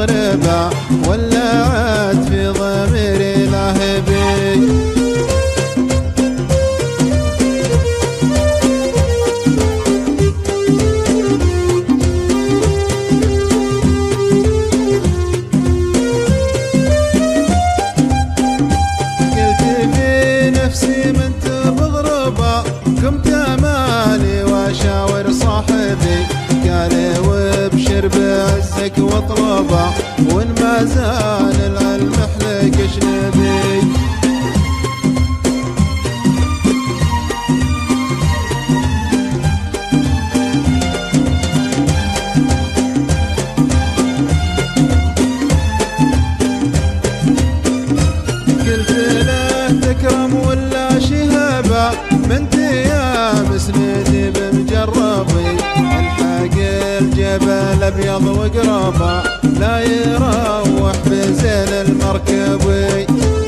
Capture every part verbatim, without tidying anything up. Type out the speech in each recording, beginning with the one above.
مغربة ولعت في ضميري لهبي. قلت في نفسي من تبغربة قمت امالي واشاور صاحبي قال وابشر بعزك واطلبه وان ما زال العلم احلك اجنبي. قلت له تكرم ولا شهابه من تيام سنيني بمجربي الحق الجبل ابيض وقربه لا يروح بزين المركبي.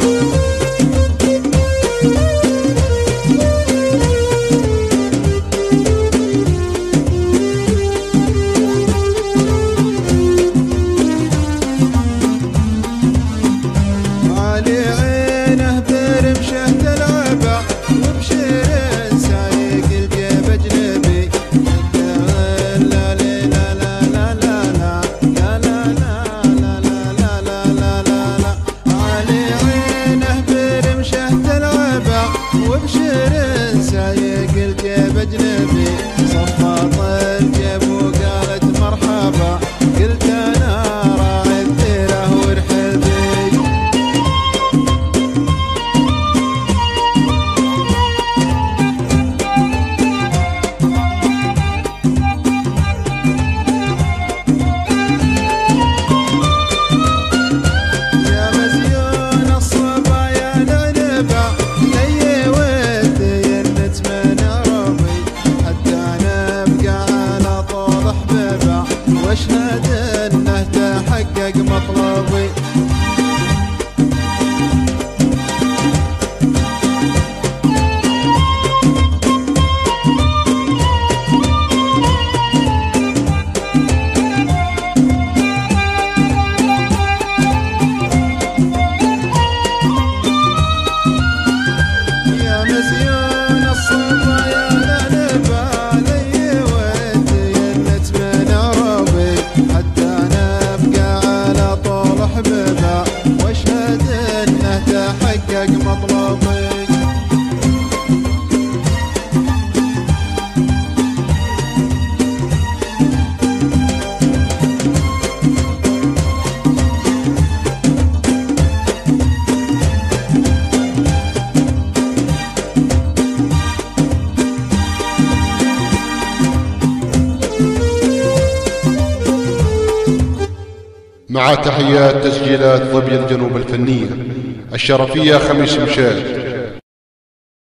علي عينه برمشه تلعبه وبشير سايق الجيب اجنبي. لا لا لا لا لا لا لا لا لا لا لا لا لا. علي عينه برمشه تلعبه وبشير سايق الجيب اجنبي. صفط الجيب وقالت مرحبا قلت انا راعي الديره ورحل بي. يا مزيون الصبا يا لعنبه لي ودي نتمنى ربي حتى نبقى على طول حبيبه واشهد انه تحقق مطلبي. يا مزيون الصبا يا لعنبه لي ودي نتمنى ربي حتى نبقى على طول حبيبه واشهد انه تحقق مطلبي. مع تحيات تسجيلات ظبي الجنوب الفنية الشرفية خميس مشاد.